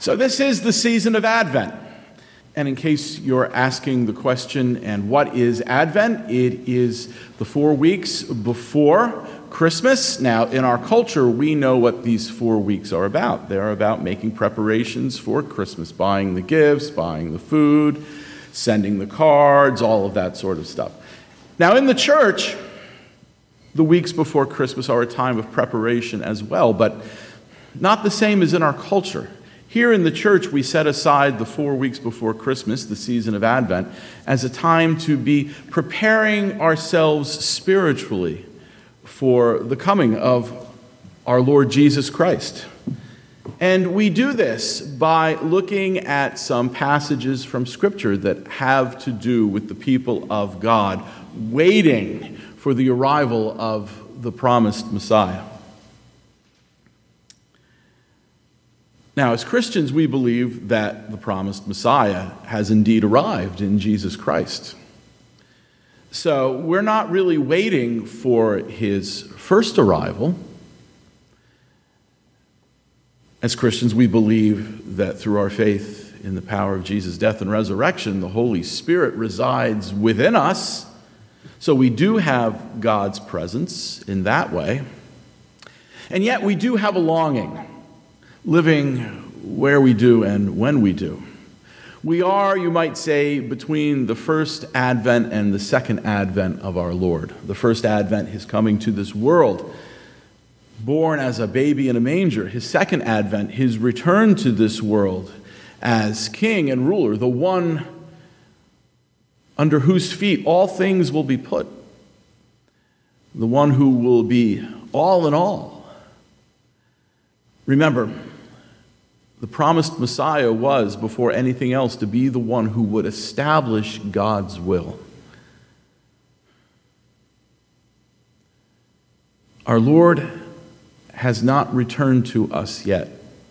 So this is the season of Advent. And in case you're asking the question, and what is Advent? It is the 4 weeks before Christmas. Now, in our culture, we know what these 4 weeks are about. They're about making preparations for Christmas, buying the gifts, buying the food, sending the cards, all of that sort of stuff. Now, in the church, the weeks before Christmas are a time of preparation as well, but not the same as in our culture. Here in the church, we set aside the 4 weeks before Christmas, the season of Advent, as a time to be preparing ourselves spiritually for the coming of our Lord Jesus Christ. And we do this by looking at some passages from Scripture that have to do with the people of God waiting for the arrival of the promised Messiah. Now, as Christians, we believe that the promised Messiah has indeed arrived in Jesus Christ. So we're not really waiting for his first arrival. As Christians, we believe that through our faith in the power of Jesus' death and resurrection, the Holy Spirit resides within us. So we do have God's presence in that way. And yet we do have a longing, living where we do and when we do. We are, you might say, between the first advent and the second advent of our Lord. The first advent, his coming to this world, born as a baby in a manger. His second advent, his return to this world as king and ruler, the one under whose feet all things will be put, the one who will be all in all. Remember, the promised Messiah was, before anything else, to be the one who would establish God's will. Our Lord has not returned to us yet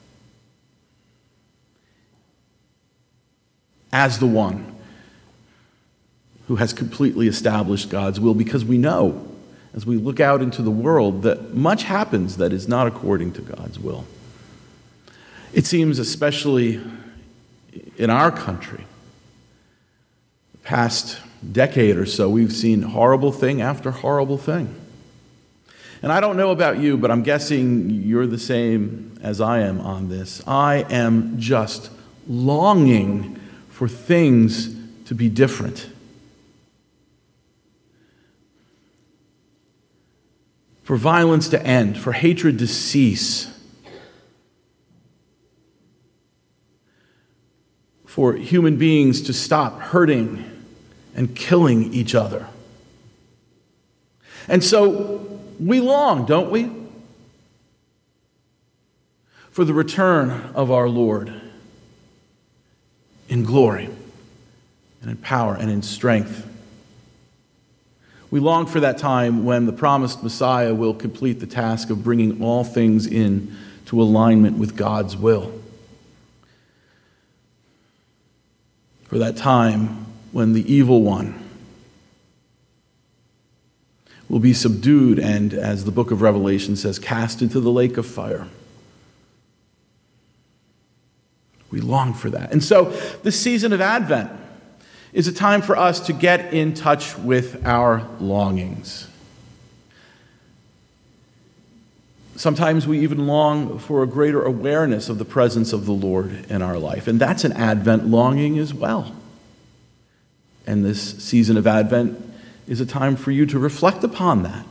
as the one who has completely established God's will, because we know, as we look out into the world, that much happens that is not according to God's will. It seems, especially in our country, the past decade or so, we've seen horrible thing after horrible thing. And I don't know about you, but I'm guessing you're the same as I am on this. I am just longing for things to be different. For violence to end, for hatred to cease, for human beings to stop hurting and killing each other. And so we long, don't we, for the return of our Lord in glory and in power and in strength. We long for that time when the promised Messiah will complete the task of bringing all things into alignment with God's will. For that time when the evil one will be subdued and, as the book of Revelation says, cast into the lake of fire. We long for that. And so this season of Advent is a time for us to get in touch with our longings. Sometimes we even long for a greater awareness of the presence of the Lord in our life. And that's an Advent longing as well. And this season of Advent is a time for you to reflect upon that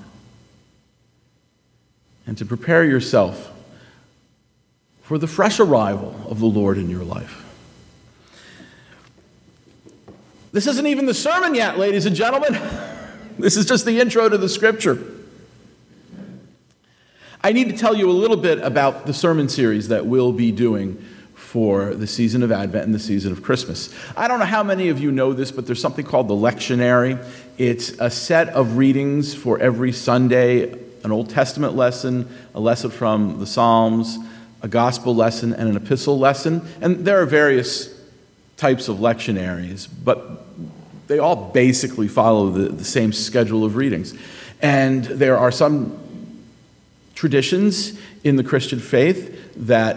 and to prepare yourself for the fresh arrival of the Lord in your life. This isn't even the sermon yet, ladies and gentlemen. This is just the intro to the Scripture. I need to tell you a little bit about the sermon series that we'll be doing for the season of Advent and the season of Christmas. I don't know how many of you know this, but there's something called the lectionary. It's a set of readings for every Sunday, an Old Testament lesson, a lesson from the Psalms, a gospel lesson, and an epistle lesson. And there are various types of lectionaries, but they all basically follow the same schedule of readings. And there are some traditions in the Christian faith that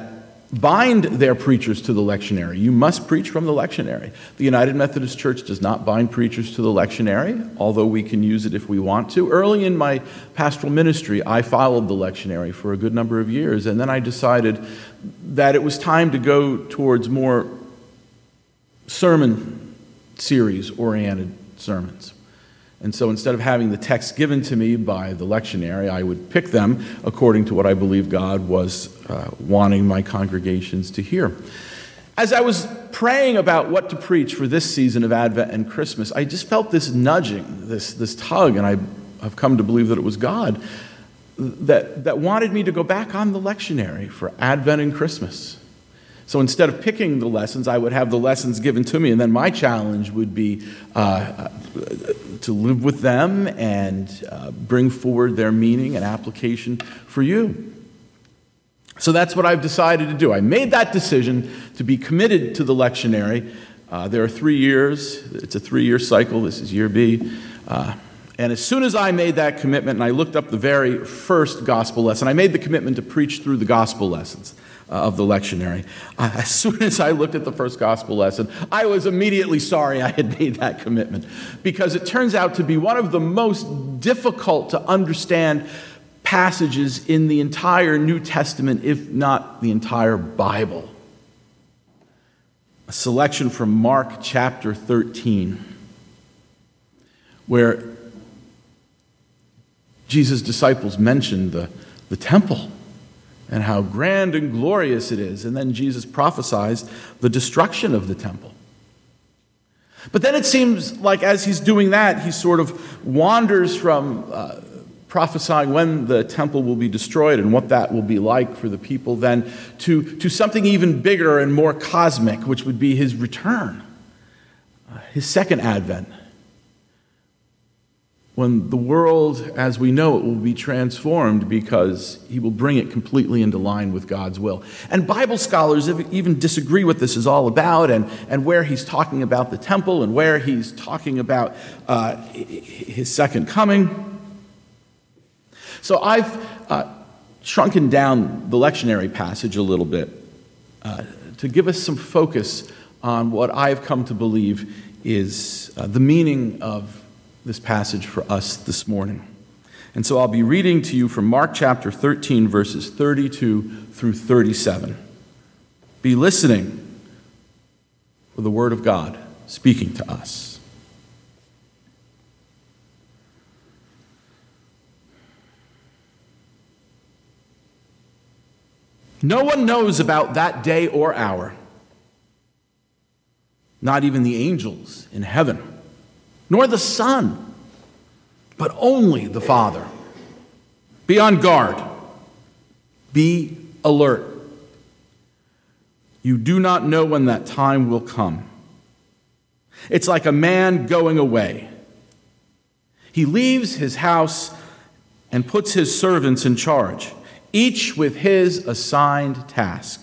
bind their preachers to the lectionary. You must preach from the lectionary. The United Methodist Church does not bind preachers to the lectionary, although we can use it if we want to. Early in my pastoral ministry, I followed the lectionary for a good number of years, and then I decided that it was time to go towards more sermon series-oriented sermons. And so instead of having the text given to me by the lectionary, I would pick them according to what I believe God was wanting my congregations to hear. As I was praying about what to preach for this season of Advent and Christmas, I just felt this nudging, this tug, and I've come to believe that it was God that wanted me to go back on the lectionary for Advent and Christmas. So instead of picking the lessons, I would have the lessons given to me, and then my challenge would be to live with them and bring forward their meaning and application for you. So that's what I've decided to do. I made that decision to be committed to the lectionary. There are 3 years. It's a 3-year cycle. This is year B. And as soon as I made that commitment, and I looked up the very first gospel lesson, I made the commitment to preach through the gospel lessons of the lectionary. As soon as I looked at the first gospel lesson, I was immediately sorry I had made that commitment, because it turns out to be one of the most difficult to understand passages in the entire New Testament, if not the entire Bible. A selection from Mark chapter 13, where Jesus' disciples mentioned the temple and how grand and glorious it is. And then Jesus prophesies the destruction of the temple. But then it seems like as he's doing that, he sort of wanders from prophesying when the temple will be destroyed and what that will be like for the people then to something even bigger and more cosmic, which would be his return, his second advent, when the world as we know it will be transformed because he will bring it completely into line with God's will. And Bible scholars even disagree what this is all about and where he's talking about the temple and where he's talking about his second coming. So I've shrunken down the lectionary passage a little bit to give us some focus on what I've come to believe is the meaning of this passage for us this morning. And so I'll be reading to you from Mark chapter 13, verses 32 through 37. Be listening for the word of God speaking to us. No one knows about that day or hour, not even the angels in heaven, nor the Son, but only the Father. Be on guard. Be alert. You do not know when that time will come. It's like a man going away. He leaves his house and puts his servants in charge, each with his assigned task,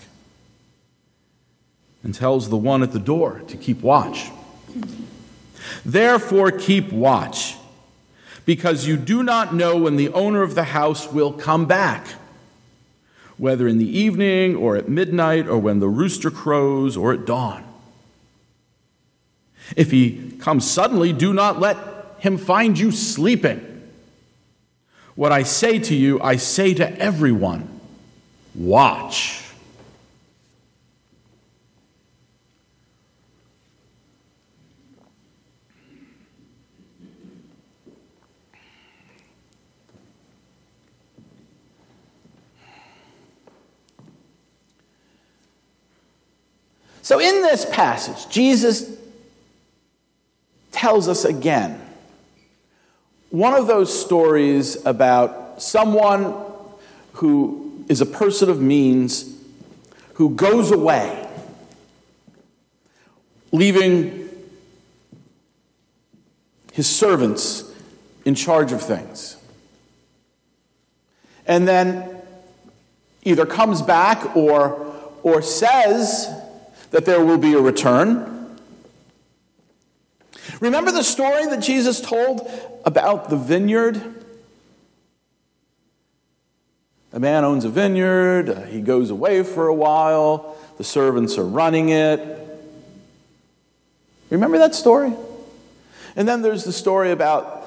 and tells the one at the door to keep watch. Therefore, keep watch, because you do not know when the owner of the house will come back, whether in the evening or at midnight or when the rooster crows or at dawn. If he comes suddenly, do not let him find you sleeping. What I say to you, I say to everyone, watch. So in this passage, Jesus tells us again one of those stories about someone who is a person of means who goes away, leaving his servants in charge of things, and then either comes back or says that there will be a return. Remember the story that Jesus told about the vineyard? A man owns a vineyard. He goes away for a while. The servants are running it. Remember that story? And then there's the story about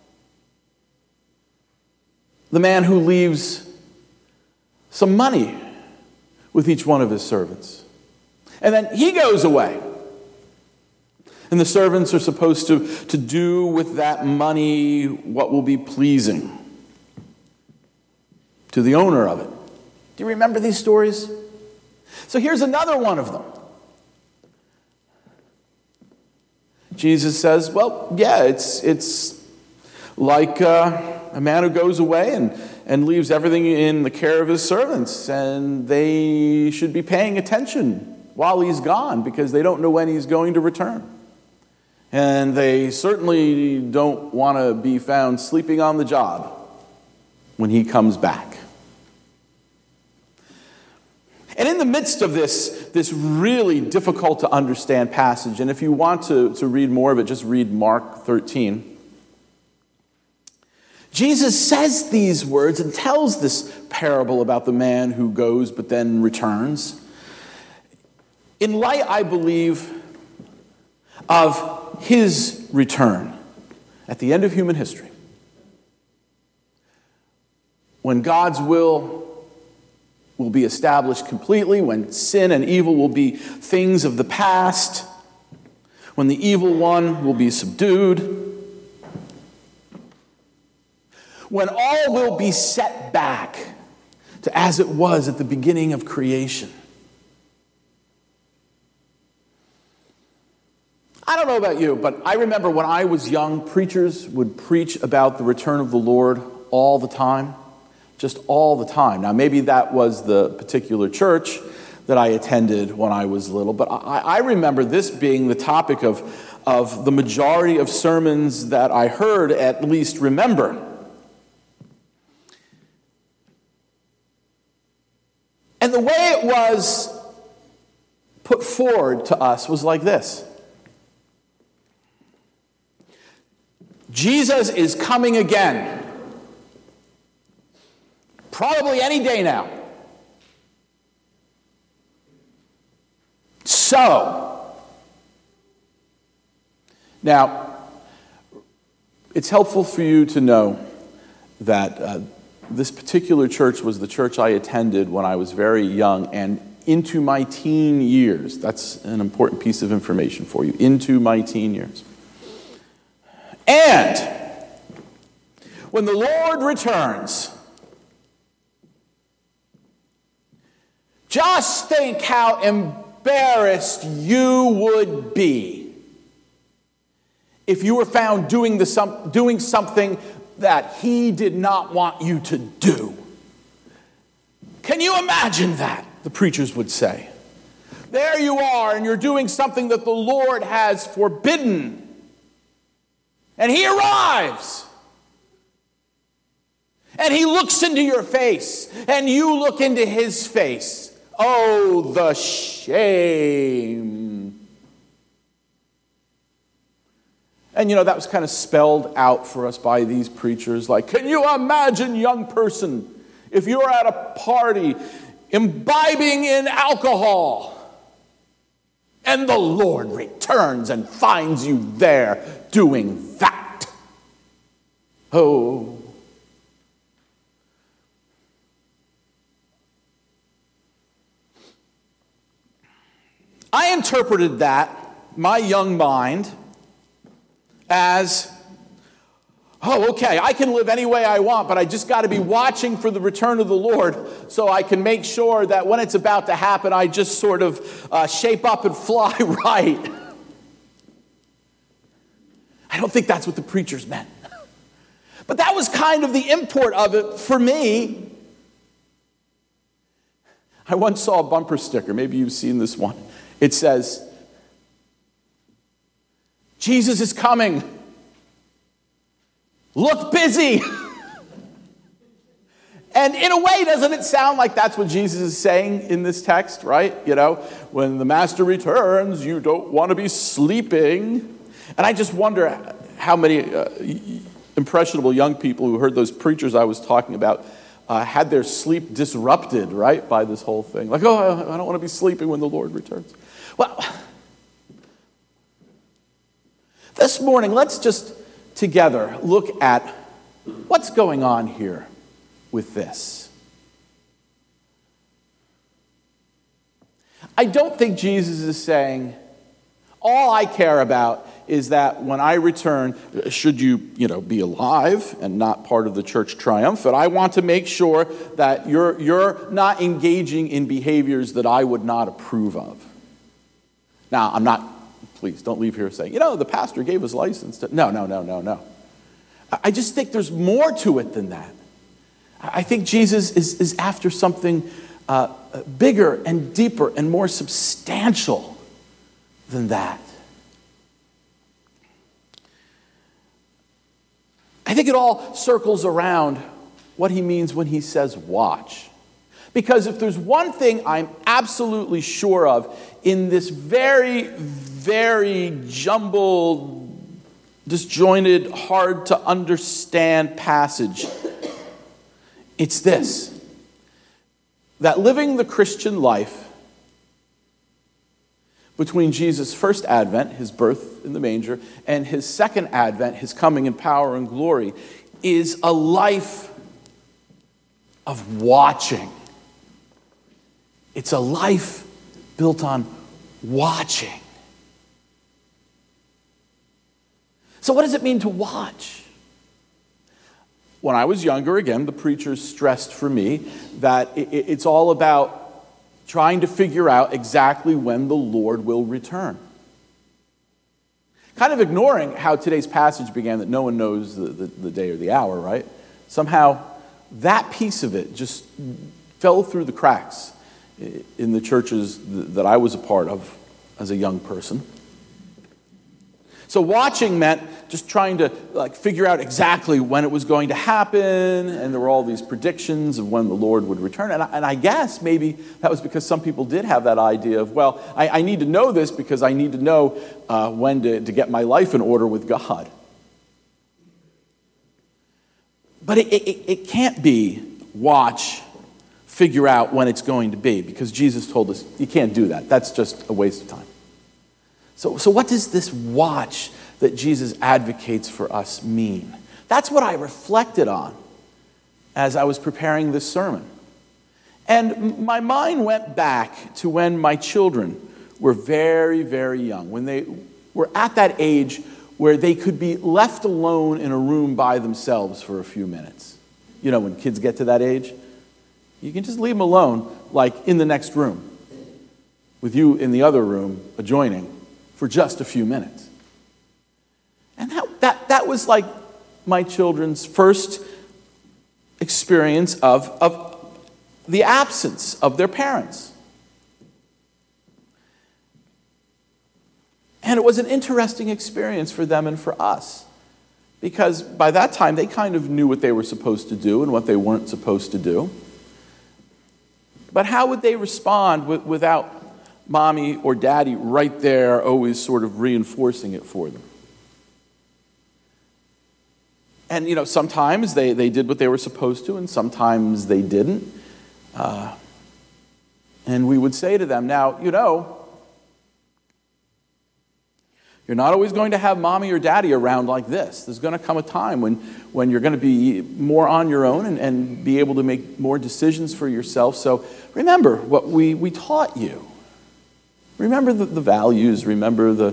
the man who leaves some money with each one of his servants. And then he goes away. And the servants are supposed to do with that money what will be pleasing to the owner of it. Do you remember these stories? So here's another one of them. Jesus says, well, yeah, it's like a man who goes away and leaves everything in the care of his servants, and they should be paying attention while he's gone because they don't know when he's going to return. And they certainly don't want to be found sleeping on the job when he comes back. And in the midst of this really difficult to understand passage, and if you want to read more of it, just read Mark 13. Jesus says these words and tells this parable about the man who goes but then returns. In light, I believe, of his return at the end of human history, when God's will be established completely, when sin and evil will be things of the past, when the evil one will be subdued, when all will be set back to as it was at the beginning of creation. I don't know about you, but I remember when I was young, preachers would preach about the return of the Lord all the time. Just all the time. Now, maybe that was the particular church that I attended when I was little, but I remember this being the topic of the majority of sermons that I heard, at least remember. And the way it was put forward to us was like this. Jesus is coming again. Probably any day now. So, now, it's helpful for you to know that this particular church was the church I attended when I was very young and into my teen years. That's an important piece of information for you. Into my teen years. And when the Lord returns, just think how embarrassed you would be if you were found doing something that he did not want you to do. Can you imagine that? The preachers would say. There you are, and you're doing something that the Lord has forbidden. And he arrives. And he looks into your face, and you look into his face. Oh, the shame. And that was kind of spelled out for us by these preachers. Like, can you imagine, young person, if you're at a party imbibing in alcohol, and the Lord returns and finds you there doing that? Oh. I interpreted that, my young mind, as, oh, okay, I can live any way I want, but I just got to be watching for the return of the Lord so I can make sure that when it's about to happen, I just sort of shape up and fly right. I don't think that's what the preachers meant. But that was kind of the import of it for me. I once saw a bumper sticker. Maybe you've seen this one. It says, Jesus is coming. Look busy. And in a way, doesn't it sound like that's what Jesus is saying in this text, right? When the master returns, you don't want to be sleeping. And I just wonder how many impressionable young people who heard those preachers I was talking about had their sleep disrupted, right, by this whole thing. Like, oh, I don't want to be sleeping when the Lord returns. Well, this morning, let's just together look at what's going on here with this. I don't think Jesus is saying, all I care about is that when I return, should you be alive and not part of the church triumphant, I want to make sure that you're not engaging in behaviors that I would not approve of. Now, please don't leave here saying, the pastor gave his license to. No. I just think there's more to it than that. I think Jesus is after something bigger and deeper and more substantial than that. I think it all circles around what he means when he says watch. Because if there's one thing I'm absolutely sure of in this very, very jumbled, disjointed, hard to understand passage, it's this: that living the Christian life between Jesus' first advent, his birth in the manger, and his second advent, his coming in power and glory, is a life of watching. It's a life built on watching. So what does it mean to watch? When I was younger, again, the preachers stressed for me that it's all about trying to figure out exactly when the Lord will return. Kind of ignoring how today's passage began, that no one knows the day or the hour, right? Somehow that piece of it just fell through the cracks in the churches that I was a part of as a young person. So watching meant just trying to figure out exactly when it was going to happen, and there were all these predictions of when the Lord would return. And I guess maybe that was because some people did have that idea of, well, I need to know this because I need to know when to get my life in order with God. But it can't be watch, figure out when it's going to be, because Jesus told us you can't do that. That's just a waste of time. So what does this watch that Jesus advocates for us mean? That's what I reflected on as I was preparing this sermon. And my mind went back to when my children were very, very young, when they were at that age where they could be left alone in a room by themselves for a few minutes. When kids get to that age, you can just leave them alone, like in the next room, with you in the other room adjoining, for just a few minutes. And that was like my children's first experience of the absence of their parents. And it was an interesting experience for them and for us, because by that time they kind of knew what they were supposed to do and what they weren't supposed to do. But how would they respond without mommy or daddy right there, always sort of reinforcing it for them? And, sometimes they did what they were supposed to, and sometimes they didn't. And we would say to them, now, you're not always going to have mommy or daddy around like this. There's going to come a time when you're going to be more on your own and be able to make more decisions for yourself. So remember what we taught you. Remember the values, remember the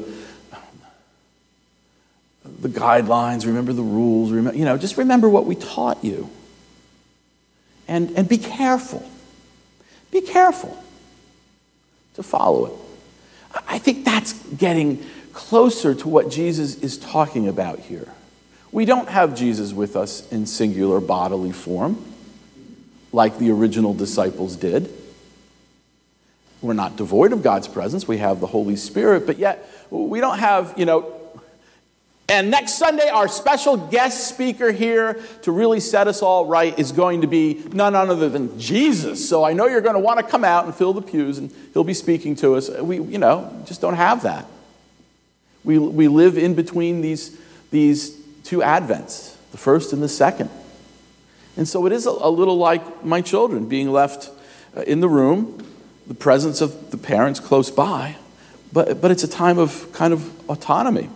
guidelines, remember the rules, just remember what we taught you. And be careful. Be careful to follow it. I think that's getting closer to what Jesus is talking about here. We don't have Jesus with us in singular bodily form, like the original disciples did. We're not devoid of God's presence. We have the Holy Spirit, but yet we don't have, and next Sunday, our special guest speaker here to really set us all right is going to be none other than Jesus. So I know you're going to want to come out and fill the pews, and he'll be speaking to us. We, just don't have that. We live in between these two advents, the first and the second. And so it is a little like my children being left in the room, the presence of the parents close by, but it's a time of kind of autonomy.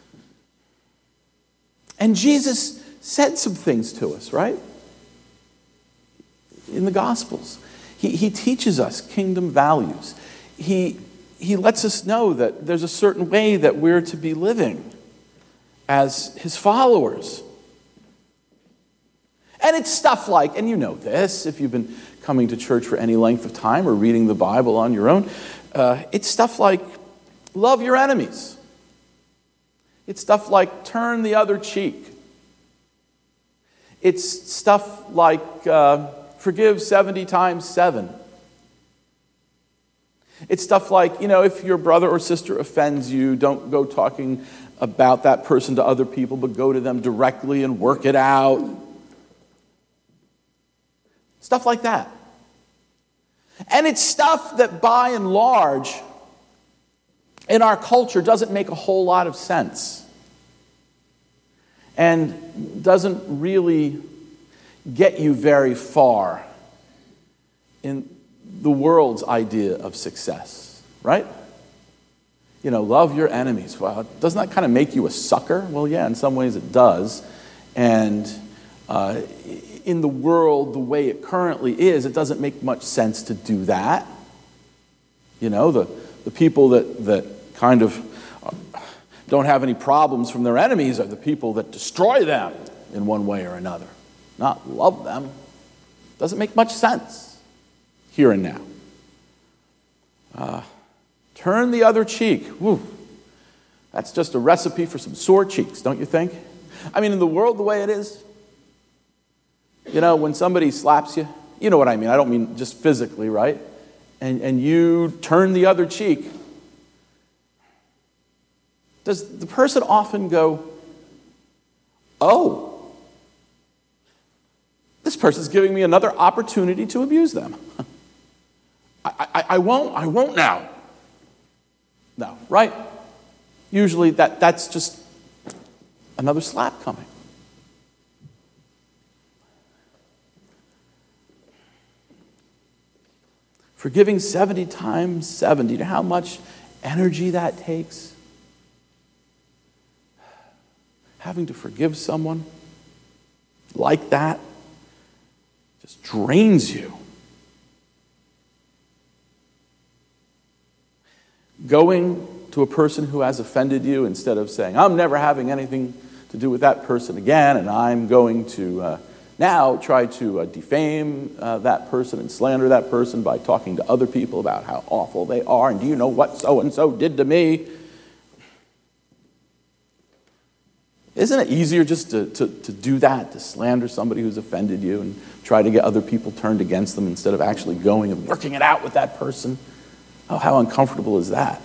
And Jesus said some things to us, right? In the Gospels. He teaches us kingdom values. He lets us know that there's a certain way that we're to be living as his followers. And it's stuff like, and you know this, if you've been coming to church for any length of time or reading the Bible on your own, it's stuff like, love your enemies. It's stuff like, turn the other cheek. It's stuff like, forgive 70 times 7. It's stuff like, if your brother or sister offends you, don't go talking about that person to other people, but go to them directly and work it out. Stuff like that. And it's stuff that by and large in our culture doesn't make a whole lot of sense and doesn't really get you very far in the world's idea of success, right? Love your enemies. Well, doesn't that kind of make you a sucker? Well, yeah, in some ways it does. And in the world, the way it currently is, it doesn't make much sense to do that. The people that kind of don't have any problems from their enemies are the people that destroy them in one way or another, not love them. Doesn't make much sense here and now. Turn the other cheek. Whew. That's just a recipe for some sore cheeks, don't you think? In the world the way it is, when somebody slaps you, you know what I mean. I don't mean just physically, right? And you turn the other cheek. Does the person often go, oh, this person's giving me another opportunity to abuse them. I won't now. No, right? Usually that's just another slap coming. Forgiving 70 times 70. You know how much energy that takes? Having to forgive someone like that just drains you. Going to a person who has offended you instead of saying, I'm never having anything to do with that person again, and I'm going to now try to defame that person and slander that person by talking to other people about how awful they are, and do you know what so-and-so did to me? Isn't it easier just to do that, to slander somebody who's offended you and try to get other people turned against them instead of actually going and working it out with that person? Oh, how uncomfortable is that?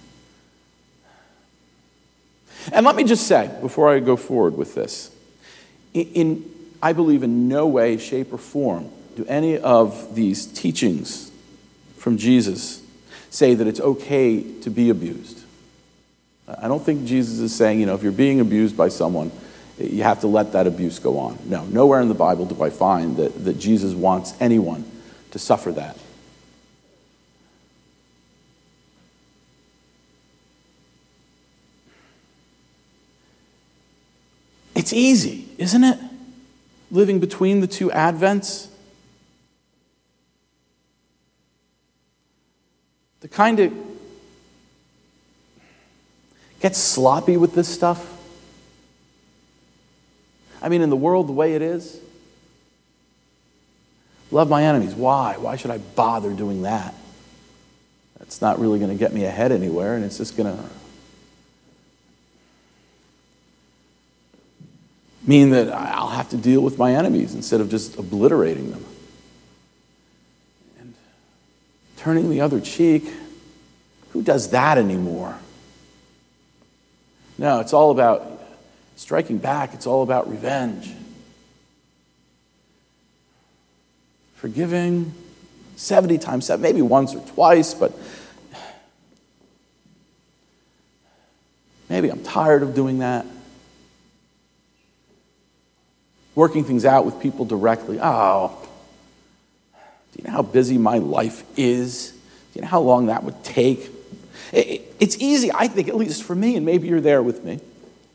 And let me just say, before I go forward with this, I believe in no way, shape, or form do any of these teachings from Jesus say that it's okay to be abused. I don't think Jesus is saying, if you're being abused by someone, you have to let that abuse go on. No, nowhere in the Bible do I find that Jesus wants anyone to suffer that. It's easy, isn't it? Living between the two Advents. To kind of get sloppy with this stuff. In the world the way it is. Love my enemies. Why? Why should I bother doing that? That's not really going to get me ahead anywhere, and it's just going to mean that I'll have to deal with my enemies instead of just obliterating them. And turning the other cheek, who does that anymore? No, it's all about striking back. It's all about revenge. Forgiving 70 times 7, maybe once or twice, but maybe I'm tired of doing that. working things out with people directly. Oh, do you know how busy my life is? Do you know how long that would take? It's easy, I think, at least for me, and maybe you're there with me.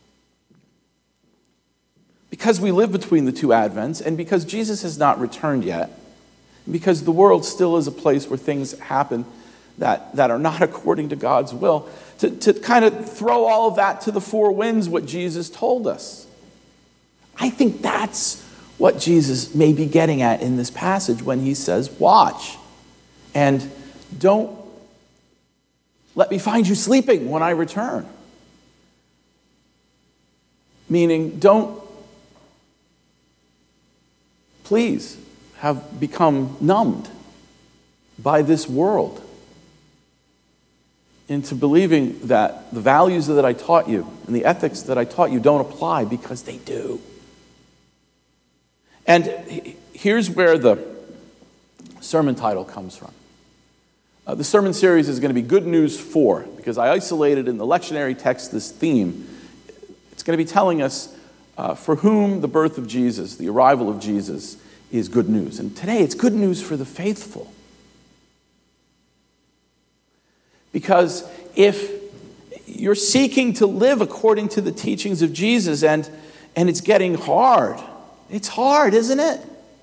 Because we live between the two Advents, and because Jesus has not returned yet, because the world still is a place where things happen that are not according to God's will, to kind of throw all of that to the four winds, what Jesus told us. I think that's what Jesus may be getting at in this passage when he says, watch, and don't let me find you sleeping when I return. Meaning, don't, please, have become numbed by this world into believing that the values that I taught you and the ethics that I taught you don't apply, because they do. And here's where the sermon title comes from. The sermon series is going to be Good News 4, because I isolated in the lectionary text this theme. It's going to be telling us for whom the birth of Jesus, the arrival of Jesus, is good news. And today it's good news for the faithful. Because if you're seeking to live according to the teachings of Jesus and it's getting hard, it's hard, isn't it?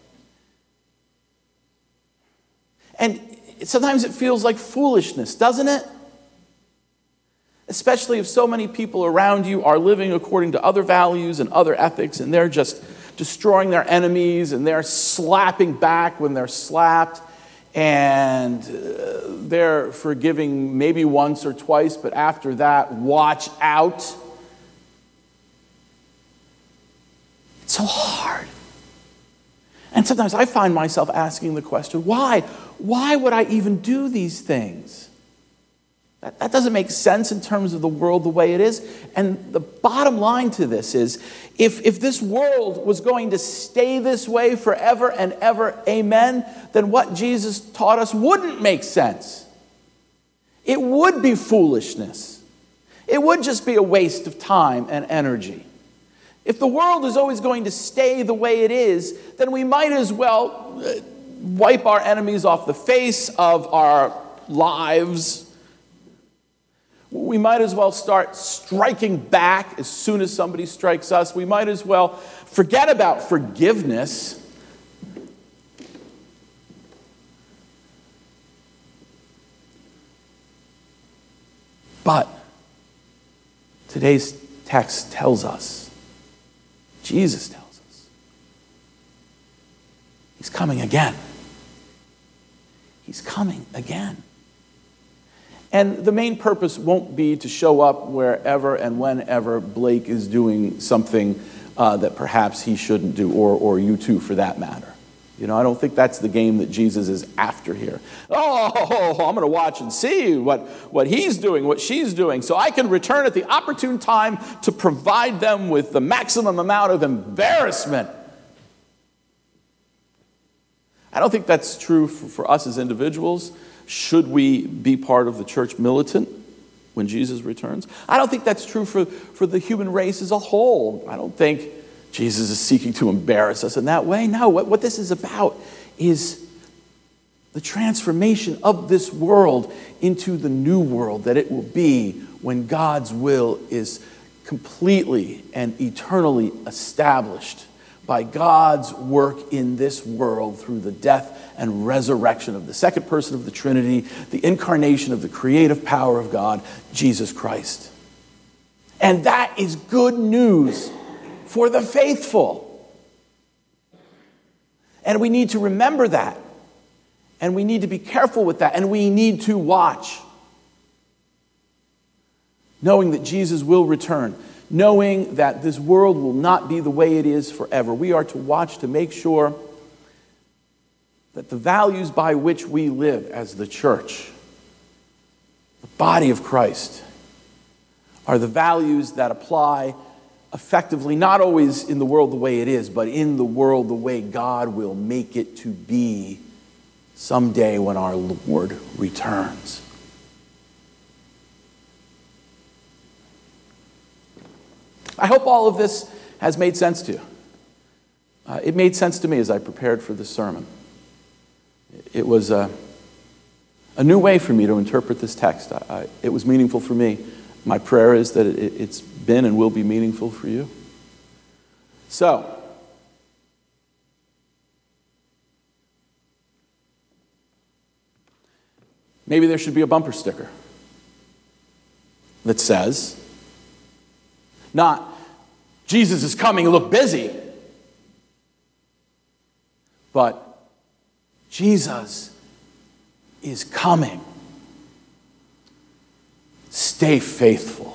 And sometimes it feels like foolishness, doesn't it? Especially if so many people around you are living according to other values and other ethics, and they're just destroying their enemies, and they're slapping back when they're slapped, and they're forgiving maybe once or twice, but after that, watch out. It's so hard. And sometimes I find myself asking the question, why? Why would I even do these things? That doesn't make sense in terms of the world the way it is. And the bottom line to this is, if this world was going to stay this way forever and ever, amen, then what Jesus taught us wouldn't make sense. It would be foolishness. It would just be a waste of time and energy. If the world is always going to stay the way it is, then we might as well wipe our enemies off the face of our lives. We might as well start striking back as soon as somebody strikes us. We might as well forget about forgiveness. But today's text tells us, Jesus tells us, he's coming again. He's coming again. And the main purpose won't be to show up wherever and whenever Blake is doing something that perhaps he shouldn't do, or you too for that matter. You know, I don't think that's the game that Jesus is after here. Oh, I'm going to watch and see what he's doing, what she's doing, so I can return at the opportune time to provide them with the maximum amount of embarrassment. I don't think that's true for us as individuals. Should we be part of the church militant when Jesus returns? I don't think that's true for the human race as a whole. I don't think Jesus is seeking to embarrass us in that way. No, what this is about is the transformation of this world into the new world that it will be when God's will is completely and eternally established by God's work in this world through the death and resurrection of the second person of the Trinity, the incarnation of the creative power of God, Jesus Christ. And that is good news for the faithful. And we need to remember that. And we need to be careful with that. And we need to watch, knowing that Jesus will return, knowing that this world will not be the way it is forever. We are to watch to make sure that the values by which we live as the church, the body of Christ, are the values that apply effectively, not always in the world the way it is, but in the world the way God will make it to be someday when our Lord returns. I hope all of this has made sense to you. It made sense to me as I prepared for this sermon. It was a new way for me to interpret this text. It was meaningful for me. My prayer is that it's been and will be meaningful for you. So, maybe there should be a bumper sticker that says, not, Jesus is coming, look busy, but Jesus is coming. Stay faithful.